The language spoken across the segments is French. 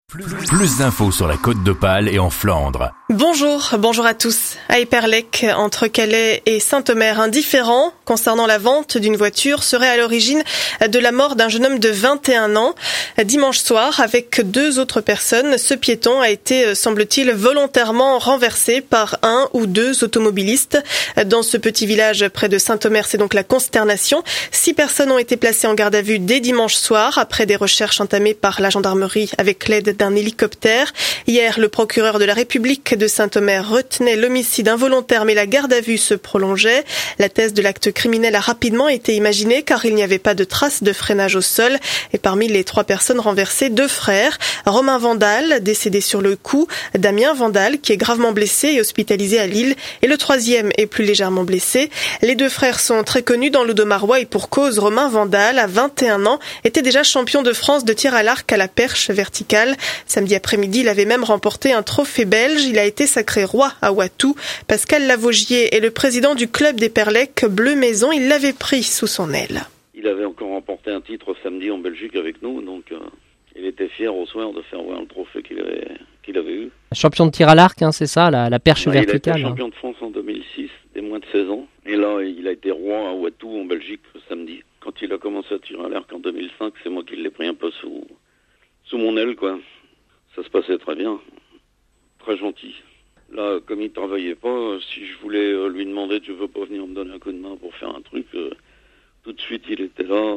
Plus d'infos sur la Côte d'Opale et en Flandre. Bonjour à tous. À Éperlec, entre Calais et Saint-Omer, un différend concernant la vente d'une voiture serait à l'origine de la mort d'un jeune homme de 21 ans. Dimanche soir, avec deux autres personnes, ce piéton a été, semble-t-il, volontairement renversé par un ou deux automobilistes. Dans ce petit village près de Saint-Omer, c'est donc la consternation. 6 personnes ont été placées en garde à vue dès dimanche soir, après des recherches entamées par la gendarmerie avec l'aide d'un hélicoptère. Hier, le procureur de la République de Saint-Omer retenait l'homicide involontaire, mais la garde à vue se prolongeait. La thèse de l'acte criminel a rapidement été imaginée car il n'y avait pas de traces de freinage au sol. Et parmi les 3 personnes renversées, 2 frères. Romain Vandal, décédé sur le coup. Damien Vandal, qui est gravement blessé et hospitalisé à Lille. Et le 3e est plus légèrement blessé. Les 2 frères sont très connus dans l'Audomarois et pour cause, Romain Vandal, à 21 ans, était déjà champion de France de tir à l'arc à la perche verticale. Samedi après-midi, il avait même remporté un trophée belge. Il a été sacré roi à Watou. Pascal Lavaugier est le président du club d'Éperlec Bleu Maison. Il l'avait pris sous son aile. Il avait encore remporté un titre samedi en Belgique avec nous, donc il était fier au soir de faire voir le trophée qu'il avait eu. Champion de tir à l'arc, c'est ça, la perche verticale. Il a été champion de France en 2006, des moins de 16 ans. Et là, il a été roi à Watou en Belgique samedi. Quand il a commencé à tirer à l'arc en 2005, c'est moi qui l'ai pris un peu sous mon aile, quoi. Ça se passait très bien, très gentil. Là, comme il travaillait pas, si je voulais lui demander tu veux pas venir me donner un coup de main pour faire un truc, tout de suite il était là.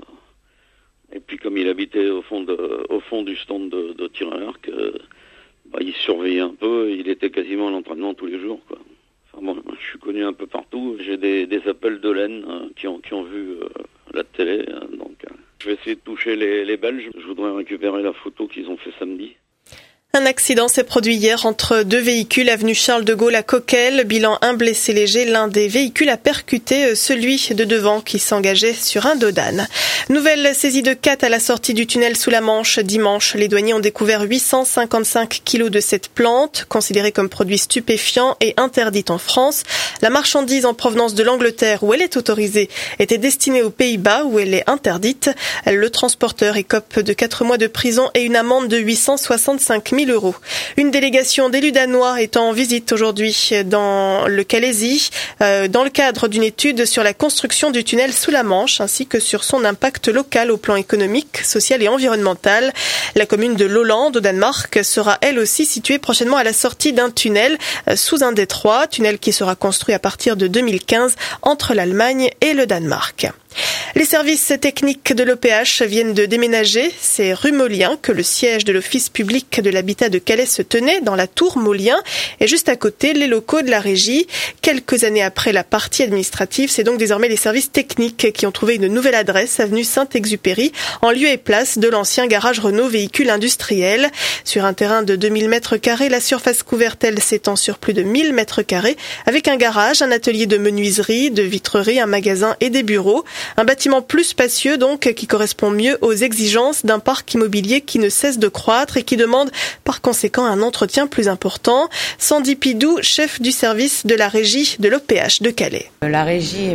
Et puis comme il habitait au fond du stand de tir à l'arc, il surveillait un peu. Il était quasiment à l'entraînement tous les jours, quoi. Enfin bon, je suis connu un peu partout. J'ai des appels de laine qui ont vu la télé, donc je vais essayer de toucher les Belges. Je voudrais récupérer la photo qu'ils ont fait samedi. Un accident s'est produit hier entre 2 véhicules avenue Charles de Gaulle à Coquelles. Bilan, un blessé léger. L'un des véhicules a percuté celui de devant qui s'engageait sur un dos d'âne. Nouvelle saisie de 4 à la sortie du tunnel sous la Manche. Dimanche, les douaniers ont découvert 855 kilos de cette plante, considérée comme produit stupéfiant et interdite en France. La marchandise en provenance de l'Angleterre, où elle est autorisée, était destinée aux Pays-Bas, où elle est interdite. Le transporteur écope de 4 mois de prison et une amende de 865 000 €. Une délégation d'élus danois est en visite aujourd'hui dans le Calaisis, dans le cadre d'une étude sur la construction du tunnel sous la Manche, ainsi que sur son impact local au plan économique, social et environnemental. La commune de Lolland, au Danemark, sera elle aussi située prochainement à la sortie d'un tunnel sous un détroit, tunnel qui sera construit à partir de 2015 entre l'Allemagne et le Danemark. Les services techniques de l'OPH viennent de déménager. C'est rue Molien que le siège de l'Office public de l'habitat de Calais se tenait, dans la tour Molien, et juste à côté, les locaux de la régie. Quelques années après la partie administrative, c'est donc désormais les services techniques qui ont trouvé une nouvelle adresse, avenue Saint-Exupéry, en lieu et place de l'ancien garage Renault véhicules industriels. Sur un terrain de 2000 m², la surface couverte, elle, s'étend sur plus de 1000 m², avec un garage, un atelier de menuiserie, de vitrerie, un magasin et des bureaux. Un bâtiment plus spacieux, donc, qui correspond mieux aux exigences d'un parc immobilier qui ne cesse de croître et qui demande par conséquent un entretien plus important. Sandy Pidou, chef du service de la régie de l'OPH de Calais. La régie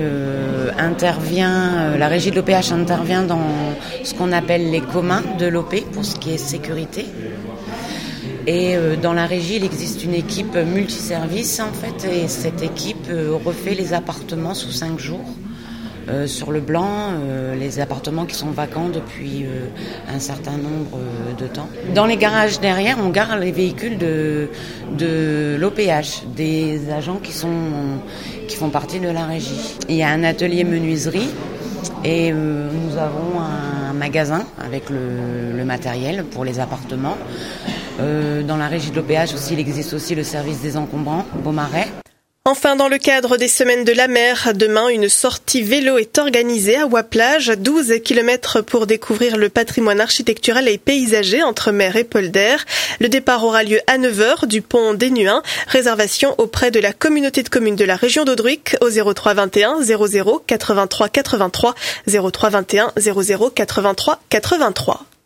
de l'OPH intervient dans ce qu'on appelle les communs de l'OP pour ce qui est sécurité. Et dans la régie, il existe une équipe multiservice en fait, et cette équipe refait les appartements sous 5 jours. Sur le blanc, les appartements qui sont vacants depuis un certain nombre de temps. Dans les garages derrière, on gare les véhicules de l'OPH, des agents qui font partie de la régie. Il y a un atelier menuiserie et nous avons un magasin avec le matériel pour les appartements. Dans la régie de l'OPH aussi, il existe aussi le service des encombrants, Beaumarais. Enfin, dans le cadre des Semaines de la Mer, demain, une sortie vélo est organisée à Ouaplage, 12 km pour découvrir le patrimoine architectural et paysager entre mer et polder. Le départ aura lieu à 9h du pont d'Énuin. Réservation auprès de la communauté de communes de la région d'Audruic au 03 21 00 83 83 03 21 00 83 83.